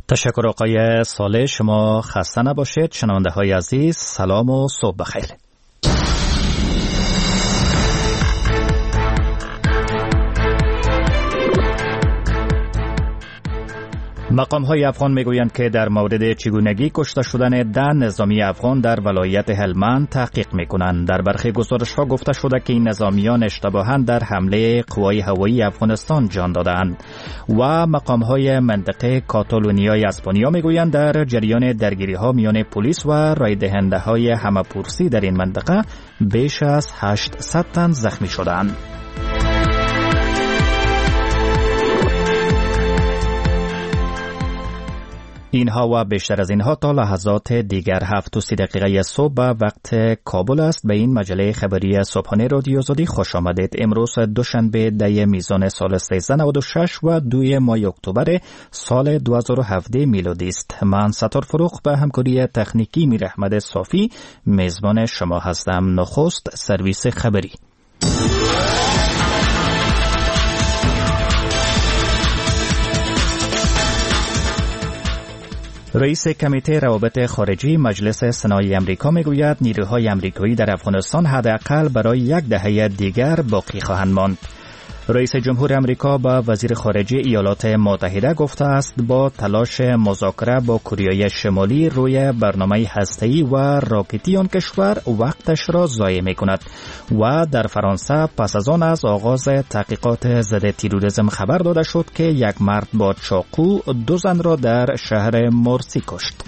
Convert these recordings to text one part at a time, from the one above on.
تشکر آقای صالح. شما خسته نباشید. شنونده های عزیز سلام و صبح بخیر. مقام‌های افغان میگویند که در مورد چگونگی کشته شدن 10 نظامی افغان در ولایت هلمند تحقیق میکنند. در برخی گزارش‌ها گفته شده که این نظامیان اشتباهاً در حمله قوای هوایی افغانستان جان دادند و مقام‌های منطقه کاتالونیای اسپانیا میگویند در جریان درگیری‌ها میان پلیس و رایدهنده‌های همه‌پرسی در این منطقه بیش از 800 تن زخمی شدند. اینها و بیشتر از اینها تا لحظات دیگر 7:30 دقیقه صبح به وقت کابل است. به این مجله خبری صبحانه رادیو آزادی خوش آمدید. امروز دوشنبه 10 میزان سال 1396 و 2 ماه اکتبر سال 2017 میلادی است. من ستار فروغ به همکاری تکنیکی میر احمد صافی میزبان شما هستم. نخست سرویس خبری. رئیس کمیته روابط خارجی مجلس سنای امریکا میگوید نیروهای امریکایی در افغانستان حداقل برای 10 دهه دیگر باقی خواهند ماند. رئیس جمهور امریکا با وزیر خارجه ایالات متحده گفته است با تلاش مذاکره با کره شمالی روی برنامه هسته‌ای و راکتی آن کشور وقتش را ضایع می‌کند و در فرانسه پس از آن از آغاز تحقیقات ضد تروریسم خبر داده شد که یک مرد با چاقو 2 زن را در شهر مرسی کشت.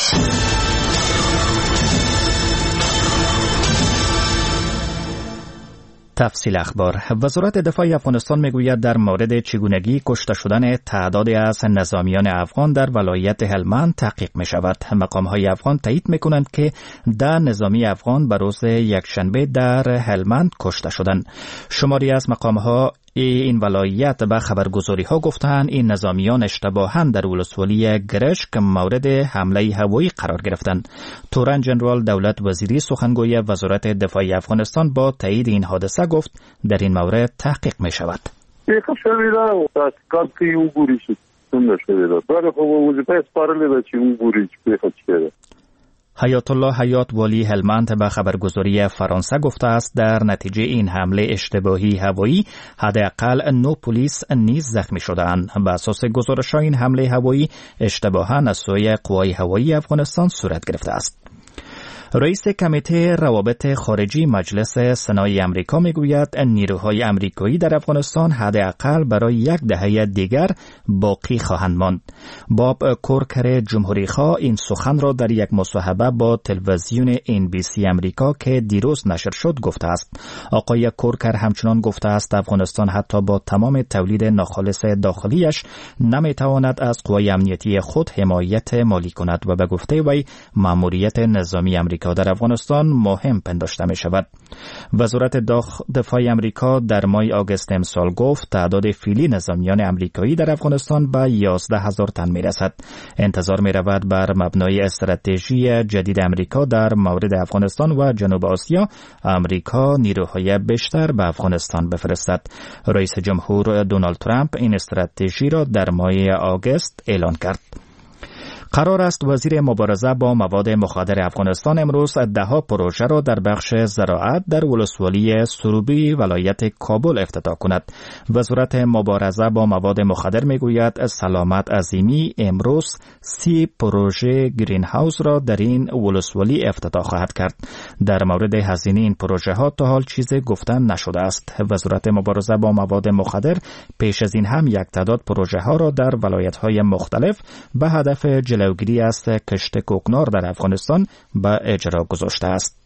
تفصیل اخبار. وزارت دفاع افغانستان میگوید در مورد چگونگی کشته شدن تعدادی از نظامیان افغان در ولایت هلمند تحقیق می شود. مقام‌های افغان تایید میکنند که 10 نظامی افغان به روز یکشنبه در هلمند کشته شدند. شماری از مقام‌ها این ولایت به خبرگزاری ها گفتند این نظامیان اشتباهاً در ولسوالی گرشک مورد حمله هوایی قرار گرفتند. تورن جنرال دولت وزیری سخنگوی وزارت دفاع افغانستان با تایید این حادثه گفت در این مورد تحقیق می شود. حیات الله حیات والی هلمند به خبرگزاری فرانسه گفته است در نتیجه این حمله اشتباهی هوایی حداقل 9 پلیس نیز زخمی شدند. بر اساس گزارش‌ها این حمله هوایی اشتباهاً از سوی قوای هوایی افغانستان صورت گرفته است. رئیس کمیته روابط خارجی مجلس سنای امریکا میگوید نیروهای امریکایی در افغانستان حداقل برای 10 دهه دیگر باقی خواهند ماند. باب کورکر جمهوری‌خواه این سخن را در یک مصاحبه با تلویزیون NBC امریکا که دیروز نشر شد گفته است. آقای کورکر همچنان گفته است افغانستان حتی با تمام تولید ناخالص داخلیش نمیتواند از قوای امنیتی خود حمایت مالی کند و به گفته وی ماموریت نظامی امریکا در افغانستان مهم پنداشته می شود. وزارت دفاع امریکا در ماه آگوست امسال گفت تعداد فعلی نظامیان امریکایی در افغانستان به 11,000 تن می رسد. انتظار می رود بر مبنای استراتژی جدید امریکا در مورد افغانستان و جنوب آسیا امریکا نیروهای بیشتر به افغانستان بفرستد. رئیس جمهور دونالد ترامپ این استراتژی را در ماه آگوست اعلان کرد. قرار است وزیر مبارزه با مواد مخدر افغانستان امروز 10 پروژه را در بخش زراعت در ولسوالی سروبی ولایت کابل افتتاح کند. وزارت مبارزه با مواد مخدر میگوید سلامت عظیمی امروز 30 پروژه گرین هاوس را در این ولسوالی افتتاح خواهد کرد. در مورد هزینه این پروژه ها تا حال چیزی گفته نشده است. وزارت مبارزه با مواد مخدر پیش از این هم یک تعداد پروژه ها را در ولایت های مختلف به هدف جلوگیری از کشت کوکنار در افغانستان به اجرا گذاشته است.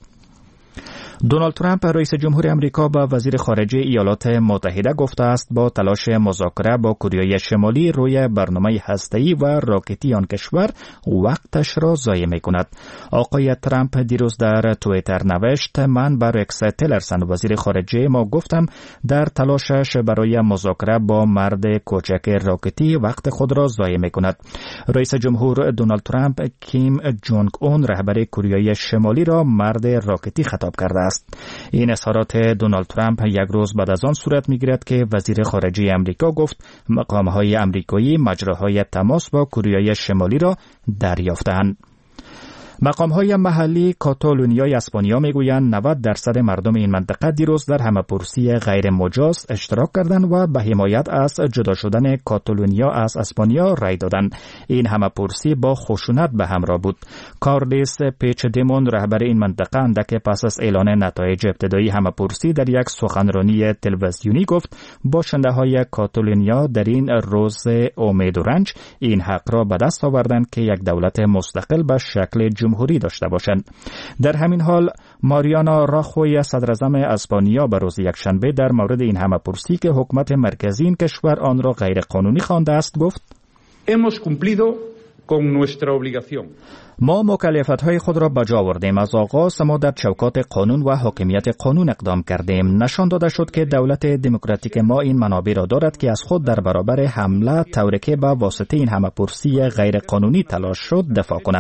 دونالد ترامپ رئیس جمهور امریکا با وزیر خارجه ایالات متحده گفته است با تلاش مذاکره با کره شمالی روی برنامه هسته‌ای و راکتی آن کشور وقتش را ضایع می‌کند. آقای ترامپ دیروز در توییتر نوشت من با رکس تیلرسن وزیر خارجه ما گفتم در تلاشش برای مذاکره با مرد کوچک راکتی وقت خود را ضایع می‌کند. رئیس جمهور دونالد ترامپ کیم جونگ اون رهبر کره شمالی را مرد راکتی خطاب خطاب کرده است. این اظهارات دونالد ترامپ یک روز بعد از آن صورت می‌گیرد که وزیر خارجه امریکا گفت مقام‌های امریکایی مجراهای تماس با کره شمالی را دریافتند. مقام‌های محلی کاتالونیای اسپانیا میگویند 90% مردم این منطقه دیروز در همه‌پرسی غیر مجاز اشتراک کردند و به حمایت از جدا شدن کاتالونیا از اسپانیا رای دادند. این همه‌پرسی با خشونت به همراه بود. کارلس پیچدمون رهبر این منطقه اندک پس از اعلان نتایج ابتدایی همه‌پرسی در یک سخنرانی تلویزیونی گفت باشنده‌های کاتالونیا در این روز امید و رنج این حق را به دست آوردند که یک دولت مستقل به شکل جمهوری داشته باشند. در همین حال ماریانا راخوی صدراعظم اسپانیا به روز یکشنبه در مورد این همه‌پرسی که حکومت مرکزی این کشور آن را غیر قانونی خوانده است گفت Hemos cumplido con nuestra obligación. ما مکلفیت‌های خود را بجا آوردیم. از آغاز ما در چوکات قانون و حاکمیت قانون اقدام کردیم. نشان داده شد که دولت دموکراتیک ما این منابع را دارد که از خود در برابر حمله طوری که به واسطه این همه‌پرسی غیر قانونی تلاش شد دفاع کند.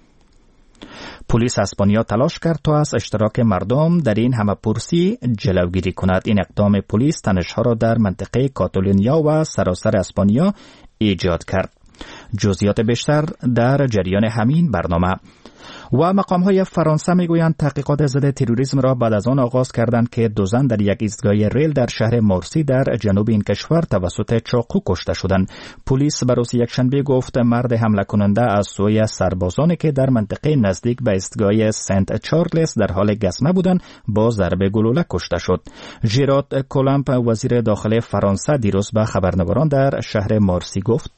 پلیس اسپانیا تلاش کرد تا از اشتراک مردم در این همه‌پرسی جلوگیری کند. این اقدام پلیس تنش‌ها را در منطقه کاتالونیا و سراسر اسپانیا ایجاد کرد. جزئیات بیشتر در جریان همین برنامه. و مقام‌های فرانسه میگویند تحقیقات ضد تروریسم را بعد از آن آغاز کردند که دو زن در یک ایستگاه ریل در شهر مارسی در جنوب این کشور توسط چاقو کشته شدند. پلیس به روز یکشنبه گفت مرد حمله کننده از سوی سربازانی که در منطقه نزدیک به ایستگاه سنت چارلز در حال گسمه بودند با ضربه گلوله کشته شد. ژیرارد کولمب وزیر داخلی فرانسه دیروز به خبرنگاران در شهر مارسی گفت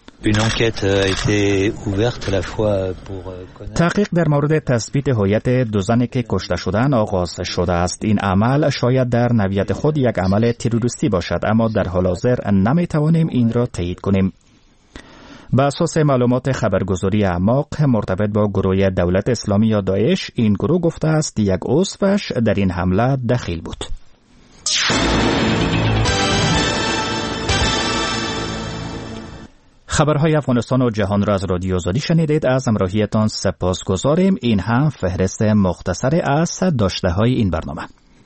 تحقیق در مورد تثبیت هویت دو زنی که کشته شدند آغاز شده است. این عمل شاید در نوعیت خود یک عمل تروریستی باشد، اما در حال حاضر نمیتوانیم این را تایید کنیم. به اساس معلومات خبرگزاری اعماق مرتبط با گروه دولت اسلامی یا داعش، این گروه گفته است یک عضوش در این حمله دخیل بود. خبرهای افغانستان و جهان را از رادیو آزادی شنیدید. از همراهیتان سپاسگزاریم. این هم فهرست مختصر از داشته‌های این برنامه.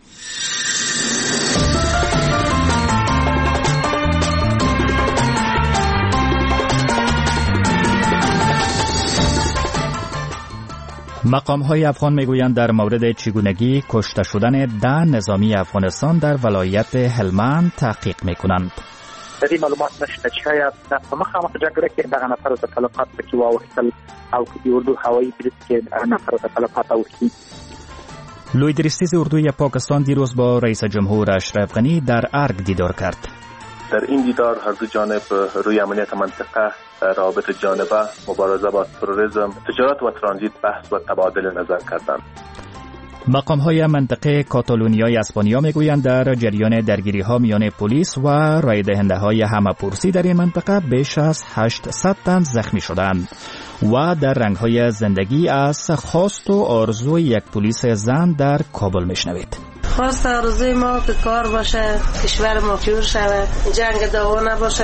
مقام‌های افغان میگویند در مورد چگونگی کشته شدن 10 نظامی افغانستان در ولایت هلمند تحقیق میکنند. د دې معلومات نشته چې شاید په مخامخ جګړه کې دغه نفر د تلفات پکې واوښتل او که د اردو هوایي برید کې نفر د تلفات اوښتي. لوی درستیز اردوی پاکستان دیروز با رئیس جمهور اشرف غنی در ارگ دیدار کرد. در این دیدار هر دو جانب روی امنیت منطقه، روابط جانبه، مبارزه با تروریسم، تجارت و ترانزیت بحث و تبادل نظر کردند. مقام‌های منطقه کاتالونیای اسپانیا میگویند در جریان درگیری‌ها میان پلیس و رایدهنده‌های همه‌پرسی در این منطقه بیش از 800 تن زخمی شدند. و در رنگ‌های زندگی از خواست و آرزوی یک پلیس زن در کابل میشنوید. خواست آرزوی ما که کار باشه، کشور ما پیور شود، جنگ دعوا نباشه.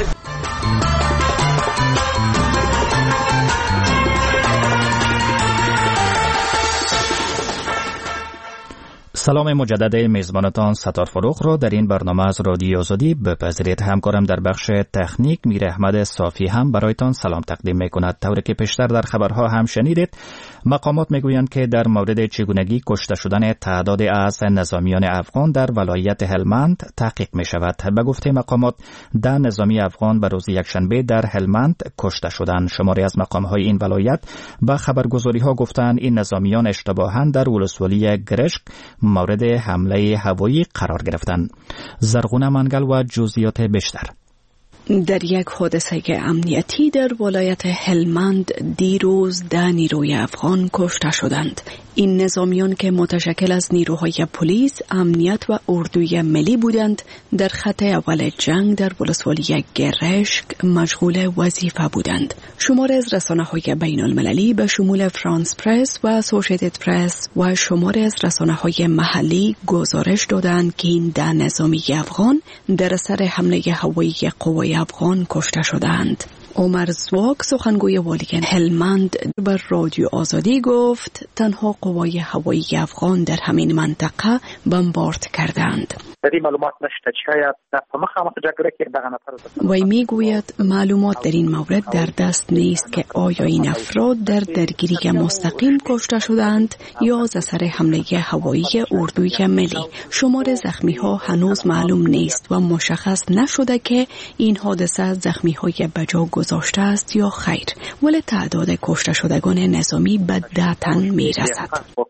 سلام مجدد میزبانتان ستار فروغ را در این برنامه از رادیو آزادی بپذیرید. همکارم در بخش تکنیک میر احمد صافی هم برایتان سلام تقدیم میکند. طوری که پیشتر در خبرها هم شنیدید، مقامات میگویند که در مورد چگونگی کشته شدن تعداد از نظامیان افغان در ولایت هلمند تحقیق می شود. به گفته مقامات 10 نظامی افغان به روز یکشنبه در هلمند کشته شدند. شماری از مقامهای این ولایت به خبرگزاری ها گفتند این نظامیان اشتباهاً در ولسوالی گرشک مورد حمله هوایی قرار گرفتند. زرغونه منگل و جزئیات بیشتر. در یک حادثه امنیتی در ولایت هلمند دیروز 10 نیروی افغان کشته شدند. این نظامیان که متشکل از نیروهای پلیس، امنیت و اردوی ملی بودند، در خط اول جنگ در ولسوالی گرشک مشغول وظیفه بودند. شمار از رسانه‌های بین المللی به شمول فرانس پرس و اسوسییتد پرس و شمار از رسانه‌های محلی گزارش دادند که این 10 نظامی افغان در اثر حمله هوایی قوای افغان کشته شدند. عمر زواک سخنگوی والگان هلمند بر رادیو آزادی گفت تنها قوای هوایی افغان در همین منطقه بمبارد کردند. معلومات نشته شاید در مخامخ جګړه کې دغه نفر وی میگوید معلومات در این مورد در دست نیست که آیا این افراد در درگیری مستقیم کشته شدند یا از اثر حمله هوایی اردوی ملی. شمار زخمی ها هنوز معلوم نیست و مشخص نشده که این حادثه زخمی های بجا گذاشته است یا خیر، ولی تعداد کشته شدگان نظامی به 10 تن می رسد.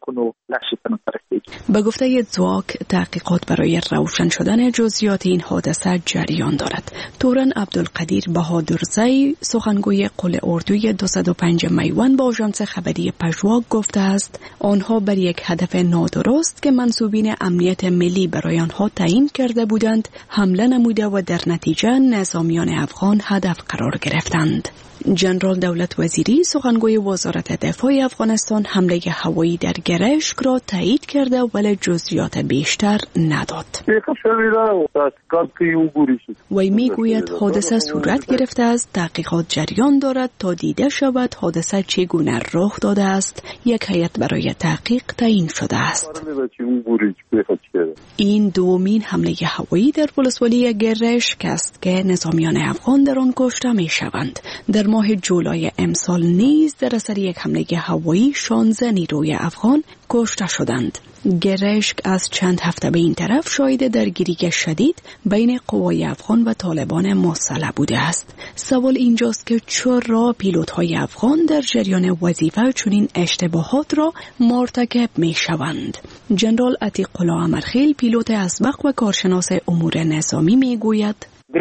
به گفته زواک تحقیقات برای روشن شدن جزئیات این حادثه جریان دارد. تورن عبدالقدیر بهادرزی سخنگوی قل اردوی 205 میوان با آژانس خبری پژواک گفته است آنها بر یک هدف نادرست که منصوبین امنیت ملی برای آنها تعیین کرده بودند حمله نموده و در نتیجه نظامیان افغان هدف قرار گرفتند. جنرال دولت وزیری سخنگوی وزارت دفاع افغانستان حمله هوایی در گرشک را تایید کرده ولی جزئیات بیشتر نداد. وی میگوید حادثه صورت گرفته است، تحقیقات جریان دارد تا دیده شود حادثه چگونه رخ داده است. یک هیئت برای تحقیق تعیین شده است. این دومین حمله هوایی در ولسوالی گرشک است که نظامیان افغان در آن کشته می شوند. در ماه جولای امسال نیز در اثر یک حمله هوایی 16 نیروی افغان کشته شدند. گرشک از چند هفته به این طرف شاهد درگیری شدید بین قوای افغان و طالبان مسلح بوده است. سوال اینجاست که چرا پیلوت‌های افغان در جریان وظیفه چنین اشتباهات را مرتکب می‌شوند؟ جنرال عتیق الله امرخیل پیلوت اسبق و کارشناس امور نظامی میگوید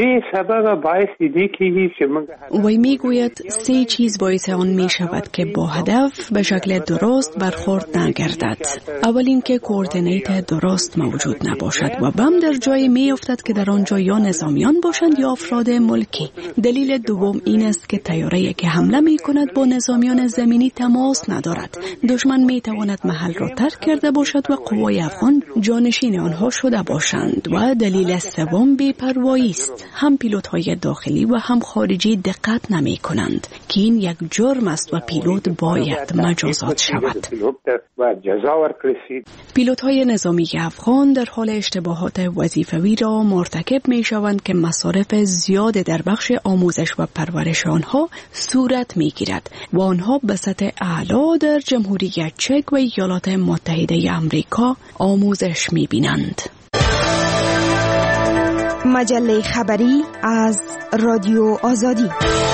وی میگوید 3 چیز باعث آن می شود که با هدف به شکل درست برخورد نگردد. اول اینکه کوردینیت درست موجود نباشد و بم در جای می افتد که در آنجا یا نظامیان باشند یا افراد ملکی. دلیل دوم این است که طیاره‌ای که حمله می کند با نظامیان زمینی تماس ندارد. دشمن می تواند محل را ترک کرده باشد و قوای افغان جانشین آنها شده باشند. و دلیل سوم بی‌پروایی است. هم پیلوت‌های داخلی و هم خارجی دقت نمی کنند که این یک جرم است و پیلوت باید مجازات شود. پیلوت‌های نظامی افغان در حال اشتباهات وظیفوی را مرتکب می شوند که مصارف زیاد در بخش آموزش و پرورش آنها صورت می گیرد و آنها به سطح اعلا در جمهوری چک و ایالات متحده آمریکا آموزش می بینند. مجله خبری از رادیو آزادی.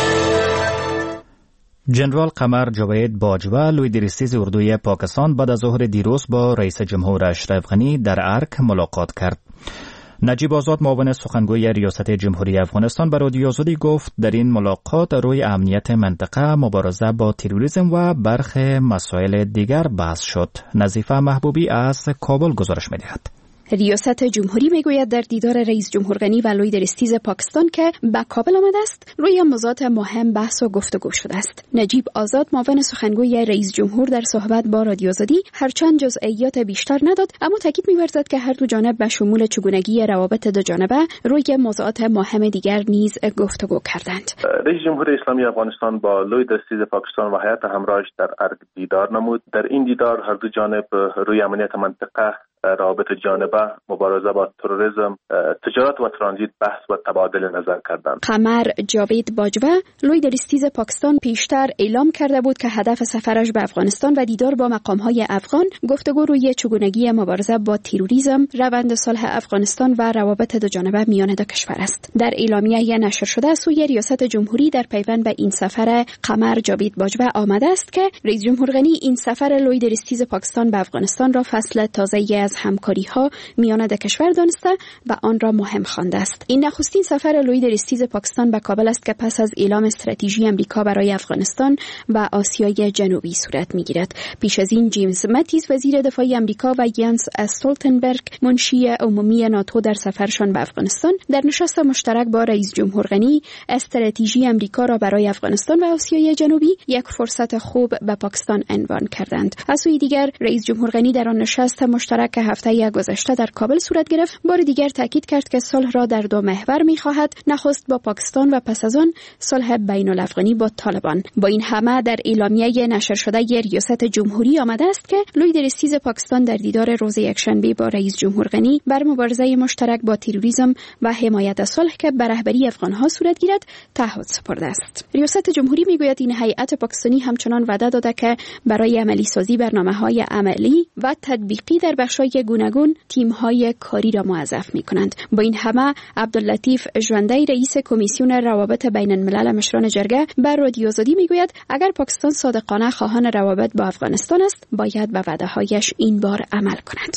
جنرال قمر جاوید باجوه لوی درستیز اردوی پاکستان بعد از ظهر دیروز با رئیس جمهور اشرف غنی در ارک ملاقات کرد. نجیب آزاد معاون سخنگوی ریاست جمهوری افغانستان به رادیو آزادی گفت در این ملاقات روی امنیت منطقه، مبارزه با تروریسم و برخی مسائل دیگر بحث شد. نظیفه محبوبی از کابل گزارش می‌دهد. ریاست جمهوری میگوید در دیدار رئیس جمهور غنی و لوی درستیز پاکستان که به کابل آمده است روی موضوعات مهم بحث و گفتگو شده است. نجیب آزاد معاون سخنگوی رئیس جمهور در صحبت با رادیو آزادی هرچند جزئیات بیشتر نداد اما تاکید می‌ورزد که هر دو جانب به شمول چگونگی روابط دو جانبه روی موضوعات مهم دیگر نیز گفتگو کردند. رئیس جمهور اسلامی افغانستان با لوی درستیز پاکستان و هیئت همراهش در ارگ دیدار نمود. در این دیدار هر دو جانب روی امنیت منطقه، روابط جانبه، مبارزه با تروریسم، تجارت و ترانزیت بحث و تبادل نظر کردند. قمر جاوید باجوه لوی درستیز پاکستان پیشتر اعلام کرده بود که هدف سفرش به افغانستان و دیدار با مقام‌های افغان گفتگو روی چگونگی مبارزه با تروریسم، روند صلح افغانستان و روابط دو جانبه میان دو کشور است. در اعلامیه نشر شده سوی ریاست جمهوری در پیوند به این سفر قمر جاوید باجوه آمده است که رئیس جمهور غنی این سفر لوی درستیز پاکستان به افغانستان را فصل تازه‌ای از همکاری‌ها میان دو کشور دانسته و آن را مهم خوانده است. این نخستین سفر لوی درستیز پاکستان به کابل است که پس از اعلام استراتژی آمریکا برای افغانستان و آسیای جنوبی صورت می‌گیرد. پیش از این جیمز ماتیس وزیر دفاع آمریکا و ینس استولتنبرگ منشی عمومی ناتو در سفرشان به افغانستان در نشست مشترک با رئیس جمهور غنی استراتژی آمریکا را برای افغانستان و آسیای جنوبی یک فرصت خوب به پاکستان عنوان کردند. از سوی دیگر رئیس جمهور غنی در آن نشست مشترک که هفته گذشته در کابل صورت گرفت، بار دیگر تاکید کرد که صلح را در دو محور می‌خواهد، نخست با پاکستان و پس از آن صلح بین الافغانی با طالبان. با این همه در اعلامیه نشر شده ریاست جمهوری آمده است که لوی درستیز پاکستان در دیدار روز یکشنبه با رئیس جمهور غنی بر مبارزه مشترک با تروریسم و حمایت صلح که به رهبری افغان‌ها صورت گیرد تعهد سپرده است. ریاست جمهوری میگوید این هیئت پاکستانی همچنان وعده داده که برای عملی سازی برنامه‌های عملی و تطبیقی در بخش‌های گوناگون تیم‌های کاری را موظف می‌کنند. با این همه عبداللطیف ژوندی رئیس کمیسیون روابط بین الملل مشران جرگه بر رادیو آزادی میگوید اگر پاکستان صادقانه خواهان روابط با افغانستان است، باید به وعده‌هایش این بار عمل کند.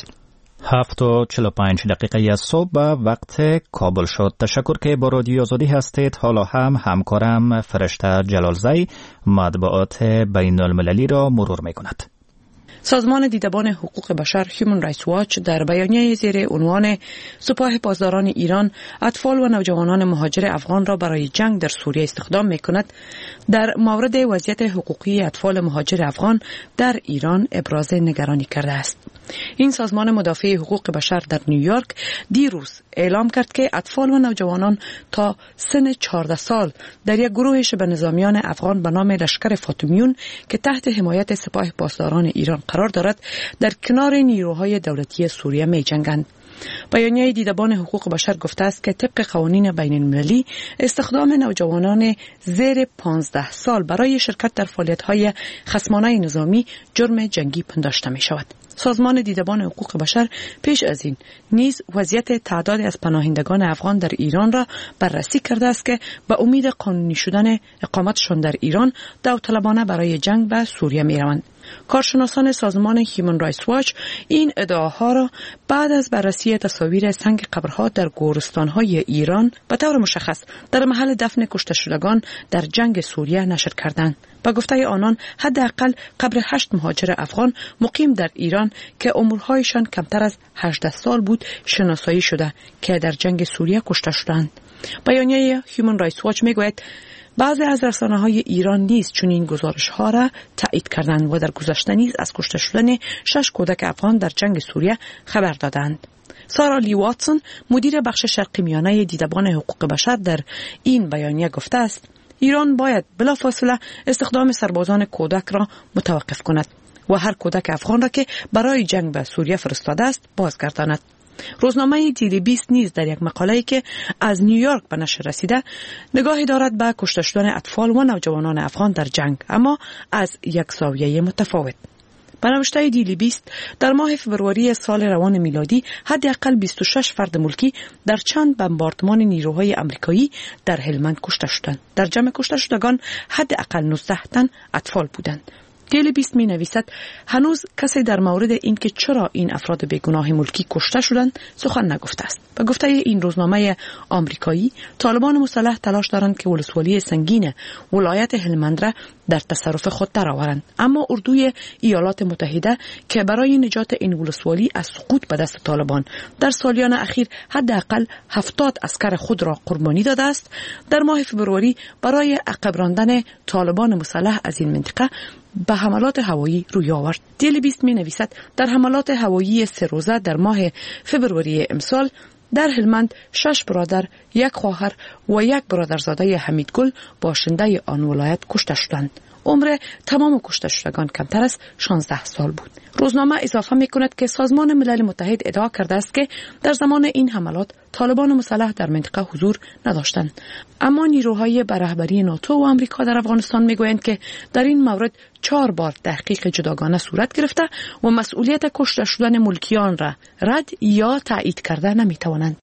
7:45 صبح وقت کابل شد. تشکر که با رادیو آزادی هستید. حالا هم همکارم فرشته جلالزی مطبوعات بین المللی را مرور می کند. سازمان دیدبان حقوق بشر هیومن رایتس واچ در بیانیه زیر عنوان سپاه پاسداران ایران اطفال و نوجوانان مهاجر افغان را برای جنگ در سوریه استخدام می‌کند، در مورد وضعیت حقوقی اطفال مهاجر افغان در ایران ابراز نگرانی کرده است. این سازمان مدافع حقوق بشر در نیویورک دیروز اعلام کرد که اطفال و نوجوانان تا سن 14 سال در یک گروه شبه نظامیان افغان به نام لشکر فاطمیون که تحت حمایت سپاه پاسداران ایران قرار دارد در کنار نیروهای دولتی سوریه می جنگند. بیانیه دیدبان حقوق بشر گفته است که طبق قوانین بین المللی استخدام نوجوانان زیر 15 سال برای شرکت در فعالیت‌های خصمانه نظامی جرم جنگی پنداشته می شود. سازمان دیدبان حقوق بشر پیش از این نیز وضعیت تعدادی از پناهندگان افغان در ایران را بررسی کرده است که به امید قانونی شدن اقامتشان در ایران داوطلبانه برای جنگ به سوریه می روند. کارشناسان سازمان هیومن رایتس واچ این ادعاها را بعد از بررسی تصاویر سنگ قبرها در گورستان‌های ایران به طور مشخص در محل دفن کشته شدگان در جنگ سوریه نشر کردند. با گفته آنان حداقل قبر 8 مهاجر افغان مقیم در ایران که عمرهایشان کمتر از 18 سال بود شناسایی شده که در جنگ سوریه کشته شدند. بیانیه هیومن رایتس واچ میگوید بعضی از رسانه‌های ایران نیز چنین گزارش‌ها را تایید کردند و در گذشته نیز از کشته شدن 6 کودک افغان در جنگ سوریه خبر دادند. سارا لی واتسون مدیر بخش شرقی میانه دیدبان حقوق بشر در این بیانیه گفته است ایران باید بلافاصله استخدام سربازان کودک را متوقف کند و هر کودک افغان را که برای جنگ به سوریه فرستاده است بازگرداند. روزنامه دیلی 20 نیز در یک مقاله‌ای که از نیویورک به نشر رسیده نگاهی دارد به کشته شدن اطفال و نوجوانان افغان در جنگ، اما از یک زاویه متفاوت. به نوشته دیلی 20 در ماه فوریه سال روان میلادی حداقل 26 فرد ملکی در چند بمباردمان نیروهای آمریکایی در هلمند کشته شدند. در جمع کشته شدگان حداقل 19 تن اطفال بودند. دیلی 20 می نویسد هنوز کسی در مورد اینکه چرا این افراد بیگناه ملکی کشته شدند سخن نگفته است. به گفته این روزنامه آمریکایی، طالبان مسلح تلاش دارند که ولسوالی سنگین ولایت هلمند را در تصرف خود درآورند، اما اردوی ایالات متحده که برای نجات این ولسوالی از سقوط به دست طالبان در سالیان اخیر حداقل 70 عسکر خود را قربانی داده است، در ماه فوریه برای عقب راندن طالبان مسلح از این منطقه به حملات هوایی روی آورد. دیلی 20 می نویسد در حملات هوایی 3 روزه در ماه فوریه امسال در هلمند 6 برادر، 1 خواهر و 1 برادرزاده حمیدگل باشنده آن ولایت کشته شدند. عمر تمام کشته شدگان کمتر از 16 سال بود. روزنامه اضافه می کند که سازمان ملل متحد ادعا کرده است که در زمان این حملات طالبان مسلح در منطقه حضور نداشتند، اما نیروهای به رهبری ناتو و آمریکا در افغانستان می گویند که در این مورد 4 بار تحقیق جداگانه صورت گرفته و مسئولیت کشته شدن ملکیان را رد یا تایید کرده نمی توانند.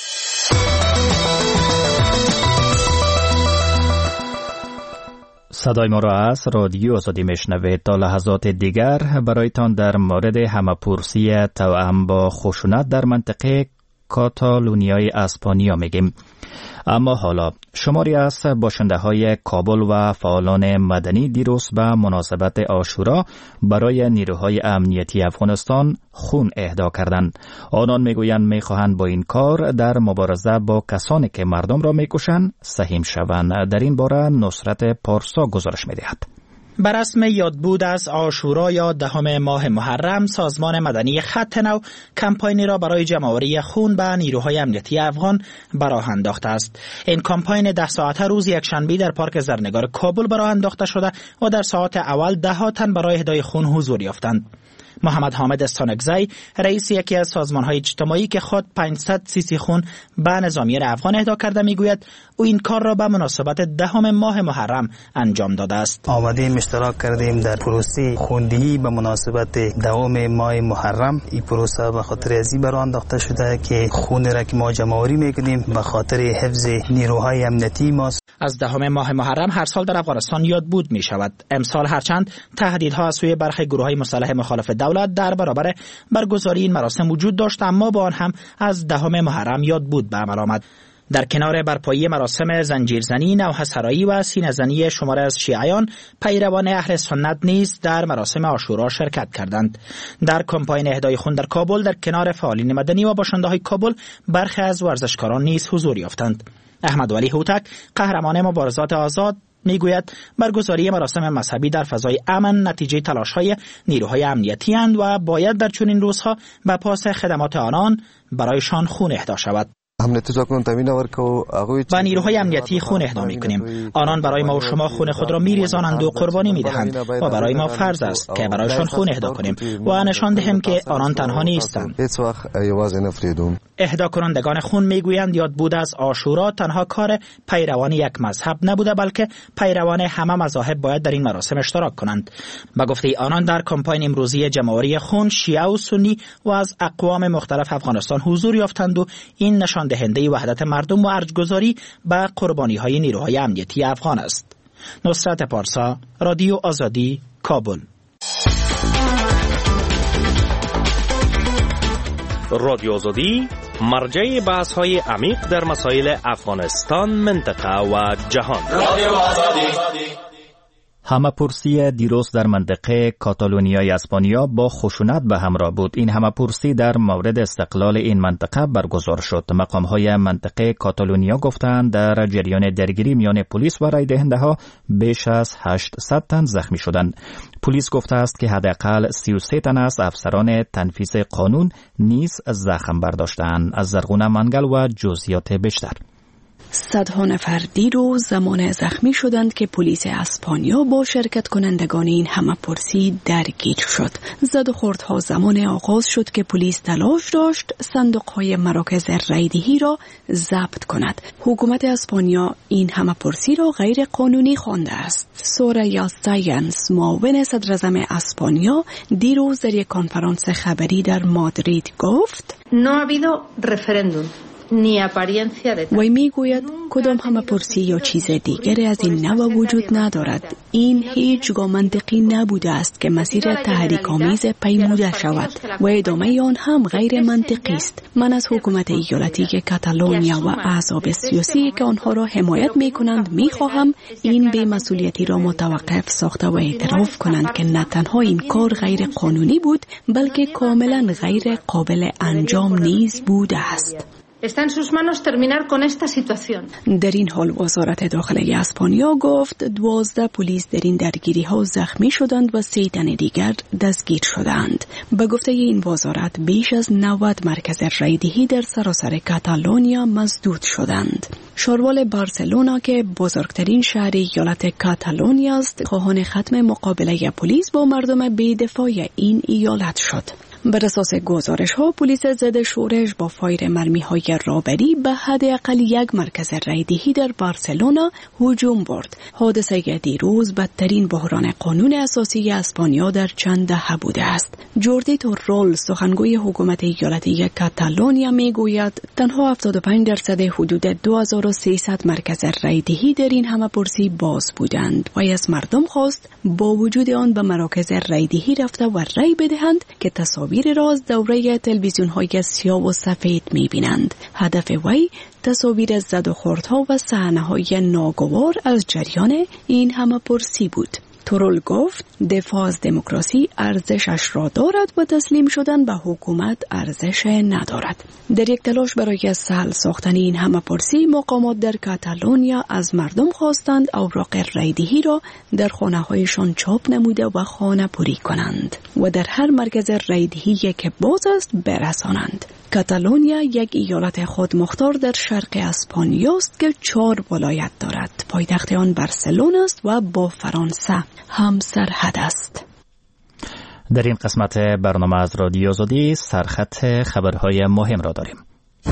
صدای ما را از رادیو آزادی میشنوید. تا لحظات دیگر برایتان در مورد همه‌پرسی توأم با خشونت در منطقه کاتالونیای اسپانیا میگیم. اما حالا شماری از باشنده‌های کابل و فعالان مدنی دیروز به مناسبت عاشورا برای نیروهای امنیتی افغانستان خون اهدا کردند. آنان میگویند میخواهند با این کار در مبارزه با کسانی که مردم را میکشند سهیم شوند. در این باره نصرت پارسا گزارش میدهد. بر رسم یادبود از عاشورا یا 10 ماه محرم، سازمان مدنی خط نو کمپینی را برای جمع‌آوری خون به نیروهای امنیتی افغان به راه انداخته است. این کمپین 10 ساعته روز یکشنبه در پارک زرنگار کابل به راه انداخته شده و در ساعات اول 10 تن برای اهدای خون حضور یافتند. محمد حامد استانکزی، رئیس یکی از سازمان‌های اجتماعی که خود 500 سیسی خون به نظامیان افغان اهدا کرده، میگوید او این کار را به مناسبت 10 ماه محرم انجام داده است. آمدیم اشتراک کردیم در پروسه خوندهی به مناسبت 10 ماه محرم. این پروسه به خاطر ازی برآ انداخته شده که خون را که ما جمع‌آوری می‌کنیم به خاطر حفظ نیروهای امنیتی ماست. از 10 ماه محرم هر سال در افغانستان یادبود می شود. امسال هرچند تهدیدها از سوی برخی گروه‌های مسلح مخالف دولت در برابر برگزاری این مراسم وجود داشت، اما با آن هم از 10 محرم یادبود به عمل آمد. در کنار برپایی مراسم زنجیرزنی، نوحه‌سرایی و سینه‌زنی شمار از شیعیان، پیروان اهل سنت نیز در مراسم عاشورا شرکت کردند. در کمپاین اهدای خون در کابل در کنار فعالین مدنی و باشنده‌های کابل، برخی از ورزشکاران نیز حضور یافتند. احمد ولی هوتک، قهرمان مبارزات آزاد، میگوید برگزاری مراسم مذهبی در فضای امن نتیجه تلاش‌های نیروهای امنیتی اند و باید در چنین روزها به پاس خدمات آنان برایشان خون اهدا شود. با نیروهای امنیتی خون اهدا می‌کنیم. آنان برای ما و شما خون خود را می‌ریزانند و قربانی می‌دهند و برای ما فرض است که برایشان خون اهدا کنیم و نشان دهیم که آنان تنها نیستند. اهدا کنندگان خون میگویند یادبود از عاشورا تنها کار پیروان یک مذهب نبوده، بلکه پیروان همه مذاهب باید در این مراسم اشتراک کنند. با گفته آنان در کمپاین امروزی جمع‌آوری خون، شیعه و سنی و از اقوام مختلف افغانستان حضور یافتند و این نشان دهنده وحدت مردم و ارجگذاری به قربانی‌های نیروهای امنیتی افغان است. نصرت پارسا، رادیو آزادی، کابل. رادیو آزادی مرجع بحث‌های عمیق در مسائل افغانستان، منطقه و جهان. رادیو آزادی. همه‌پرسی دیروز در منطقه کاتالونیای اسپانیا با خشونت به همراه بود. این همه‌پرسی در مورد استقلال این منطقه برگزار شد. مقام‌های منطقه کاتالونیا گفتند در جریان درگیری میان پلیس و رای دهنده‌ها بیش از 800 تن زخمی شدند. پلیس گفته است که حداقل 33 تن از افسران تنفیذ قانون نیز زخم برداشتند. از زرغونه منگل و جزئیات بیشتر. صدها نفر دیروز زمان زخمی شدند که پلیس اسپانیا با شرکت کنندگان این همه‌پرسی درگیر شد. زد و خوردها زمان آغاز شد که پلیس تلاش داشت صندوق‌های مراکز رایدهی را ضبط کند. حکومت اسپانیا این همه‌پرسی را غیر قانونی خوانده است. سوریا ساینس، معاون صدر اعظم اسپانیا، دیروز در یک کنفرانس خبری در مادرید گفت: No ha habido referéndum. وی میگوید کدام همه‌پرسی یا چیز دیگری از این نوع وجود ندارد. این هیچگاه منطقی نبوده است که مسیر تحریک‌آمیز پیموده شود و ادامه آن هم غیر منطقی است. من از حکومت ایالتی که کاتالونیا و احزاب سیاسی که آنها را حمایت می‌کنند می‌خواهم این بی‌مسئولیتی را متوقف ساخته و اعتراف کنند که نه تنها این کار غیر قانونی بود بلکه کاملا غیر قابل انجام نیز بوده است. Está en sus manos terminar con esta situación. در این حال وزارت داخلی اسپانیا گفت 12 پلیس در این درگیری ها زخمی شدند و 3 تن دیگر دستگیر شدند. به گفته این وزارت بیش از 90 مرکز رایدهی در سراسر کاتالونیا مسدود شدند. شاروال بارسلونا که بزرگترین شهر ایالت کاتالونیا است، خواهان ختم مقابله پلیس با مردم بی‌دفاع این ایالت شد. بر اساس گزارش ها پلیس ضد شورش با فایر مرمی های رابری به حداقل 1 مرکز رایدهی در بارسلونا هجوم برد. حادثه دیروز بدترین بحران قانون اساسی اسپانیا در چند دهه بوده است. جوردی تورول، سخنگوی حکومت ایالتی کاتالونیا، میگوید تنها 75% حدود 2300 مرکز رایدهی در این همه‌پرسی باز بودند و از مردم خواست با وجود آن به مراکز رایدهی رفته و رای بدهند که تصاویر را از دوره تلویزیون‌های سیاه و سفید می‌بینند. هدف وی تصاویر زد و خوردها و صحنه‌های ناگوار از جریان این همه‌پرسی بود. ترول گفت دفاع از دموکراسی ارزشش را دارد و تسلیم شدن به حکومت ارزش ندارد. در یک تلاش برای سهل ساختن این همه‌پرسی، مقامات در کاتالونیا از مردم خواستند اوراق رایدهی را در خانه‌هایشان چاپ نموده و خانه پوری کنند و در هر مرکز رایدهی که باز است برسانند. کاتالونیا یک ایالت خودمختار در شرق اسپانیا است که 4 ولایت دارد. پایتخت آن بارسلون است و با فرانسه هم سرحد است. در این قسمت برنامه از رادیو آزادی سرخط خبرهای مهم را داریم.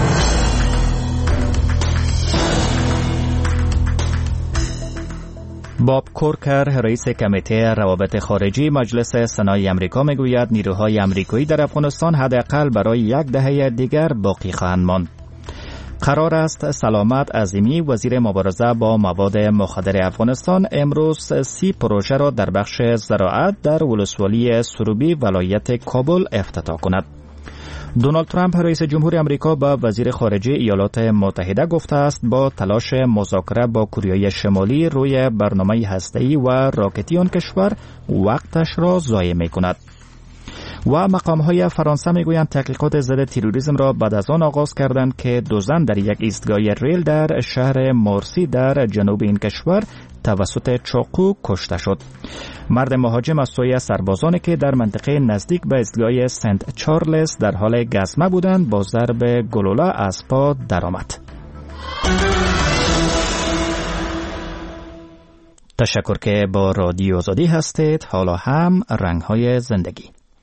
باب کورکر، رئیس کمیته روابط خارجی مجلس سنای امریکا، میگوید نیروهای امریکایی در افغانستان حداقل برای 1 دهه دیگر باقی خواهند ماند. قرار است سلامت عظیمی، وزیر مبارزه با مواد مخدر افغانستان، امروز 30 پروژه را در بخش زراعت در ولسوالی سروبی ولایت کابل افتتاح کند. دونالد ترامپ رئیس جمهور آمریکا به وزیر خارجه ایالات متحده گفته است با تلاش مذاکره با کره شمالی روی برنامه هسته‌ای و راکتی آن کشور وقتش را ضایع می‌کند. و مقام‌های فرانسه می‌گویند تحقیقات ضد تروریسم را بعد از آن آغاز کردند که 2 زن در یک ایستگاه ریل در شهر مارسی در جنوب این کشور توسط چاقو کشته شد. مرد مهاجم از سوی سربازانی که در منطقه نزدیک به ایستگاه سنت چارلز در حال گزمه بودند با ضرب گلوله از پا درآمد. تشکر که با رادیو آزادی هستید. حالا هم رنگ‌های زندگی.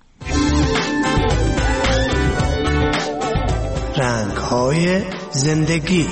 رنگ‌های زندگی.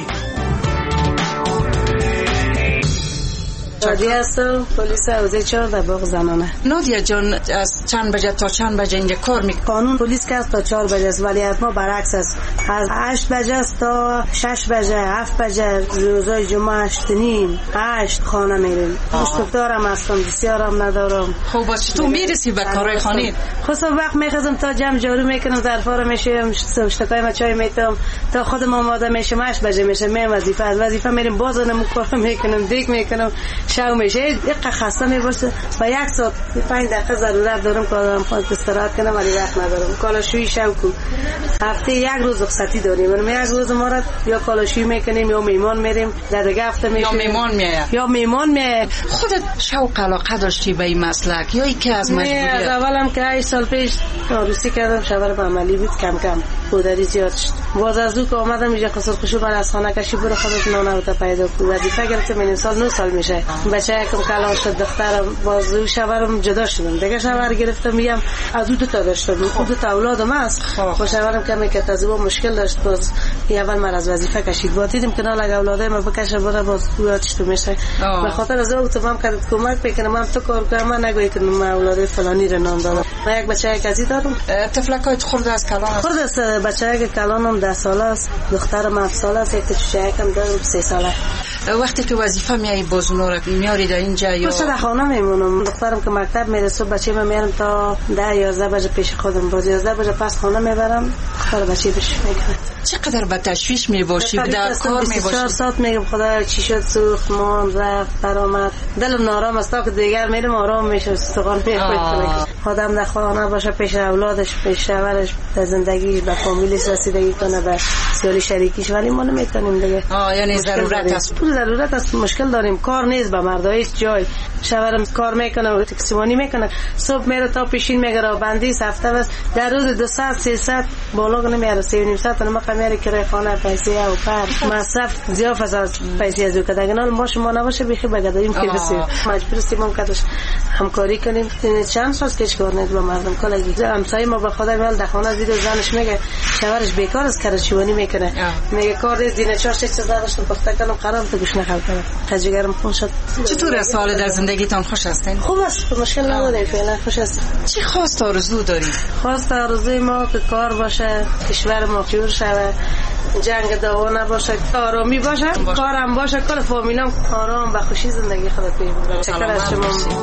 نادیا هستم، پلیس حوزه 4 در باغ زنانه. نادیا جان، از چند بجه تا چند بجه اینجا کار میکنی؟ قانون پلیس که تا 4 بجه است، ولی ما برعکس است. از 8 بجه است تا 6 بجه، 7 بجه، روزای جمعه 8:30 8 خانه میریم. مشتاقم هستم، بسیارم ندارم. خب چطور میرسی به کارهای خانه؟ خودم وقت میخوام تا جمع جارو میکنم، ظرفا رو میشویم، اشتکای ما چای میتم تا خودم آماده میشم. 8 بجه میشه می وظیفه میریم، بازم کار میکنم، دیگ میکنم، شو میشه. دقیقه خسته میبرسه و 1 ساعت 5 دقیقه ضرورت دارم که آدم خود استراحت کنم، ولی وقت ندارم. کالاشویی شو کو هفته 1 روز رخصتی داریم، من 1 روز ما را یا کالاشویی میکنیم یا میمان میریم، در دیگه هفته میشه یا میمان میاد. خودت شوق علاقه داشتی به این مسلک یا اینکه از مجبوریت؟ از اولم که 8 سال پیش عروسی کردم، شوهرم عملی بود، کم کم بوداری زیاد شد. باز از دو که اومدم اینجا قصر خوشو بر از خانه کشی برو خودت نونه رو پیدا کن. وظیفه گرفتم، این سال 9 سال میشه. بچه یکم کلان شد، دخترم باز دو شوهرم جدا شدم، دیگه شوهر گرفتم، میگم از دو تا داشتم، خود تا اولادم است. خب شوهرم کمی که تزیبا مشکل داشت، باز اول من از وظیفه کشید. با دیدم که نه اولادای ما بکشه بره، باز یادش تو میشه. به خاطر از اون تو هم کردم کمک بکنم، من تو کار کنم، من نگوی که من اولاد فلانی رو نام دادم. من یک بچه کزی دارم. طفلکات خورده از کلان است؟ خورده است. بچه کلانم 10 ساله است، دخترم 7 ساله است، یک چوچکم دارم 3 ساله. وقتی که وظیفه میای باز اونا رو میاری در اینجا یا بس در خانه میمونم؟ دخترم که مکتب میره، صبح بچه من میارم تا 10-11 بجه پیش خودم، باز 11 بجه پس خانه میبرم، دختر بچه بهش میگم. چقدر به تشویش میباشی، در کار میباشی؟ 24 ساعت میگم خدا چی شد، سوخت، مان، رفت، برآمد، دلم نارام است تا که دیگر میرم آرام میشه، استخوان میخواد. خودم در خانه باشه، پیش اولادش، پیش شوهرش، در زندگیش به فامیلش رسیدگی کنه، به سیالی شریکیش، ولی ما نمیتونیم دیگه. یعنی ضرورت است. ضرورت است، مشکل داریم، کار نیست به مردای هیچ جای. شوهرم کار میکنه، تکسیمانی میکنه، صبح میره تا پیشین میگره، بندی هفته بس در روز 200-300 بالا نمیاره، 3.5 ساعت نما میاره کرایه خانه، پیسه او پر مصرف زیاد از پیسه از که دگنال ما شما نباشه بخی بگداریم که بسیار مجبور هستیم کدش همکاری کنیم. چند سال کش کار نید با مردم کلاگی. همسایه ما به خدا میاد در خانه زیر زنش میگه شوهرش بیکار است، کرشوانی میکنه، میگه کار نیست، دینه 4-6 داشتم پخته کنم قرار تو گوش نخوام کنم. خجگرم خوش شد. چطور است حال در زندگیتان؟ خوش هستین؟ خوب است، مشکل نداره، فعلا خوش است. چی خواست آرزو داری؟ خواست آرزوی ما که کار باشه، کشور ما جور شه، جنگ دعوا نباشه، آرامی باشه، کارم باشه، کل فامیلام آرام و خوشی زندگی خودت ببرن. شکر از شما.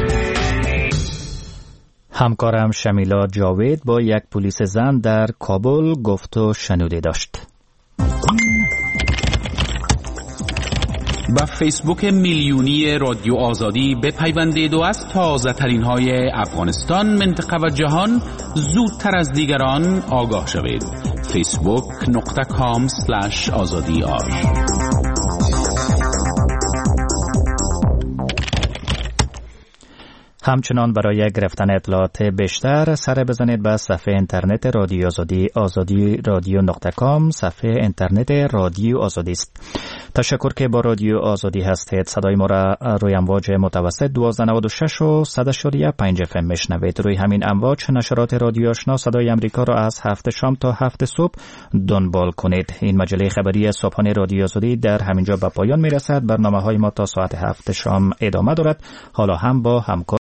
همکارم شمیلا جاوید با یک پلیس زن در کابل گفت و شنوده داشت. و فیسبوک میلیونی رادیو آزادی بپیوندید و از تازه ترین های افغانستان، منطقه و جهان زودتر از دیگران آگاه شوید. facebook.com/azadi.ir. همچنان برای گرفتن اطلاعات بیشتر سر بزنید به صفحه اینترنت رادیو آزادی azadi.radio.com. صفحه اینترنت رادیو آزادی است. تشکر که با رادیو آزادی هستید. صدای ما را روی امواج متوسط 1296 و 100.5 FM میشنوید. روی همین امواج نشرات رادیو آشنا صدای امریکا را از 7 شام تا 7 صبح دنبال کنید. این مجله خبری صبحانه رادیو آزادی در همینجا به پایان میرسد. برنامه‌های ما تا ساعت 7 شام ادامه دارد. حالا هم با همکار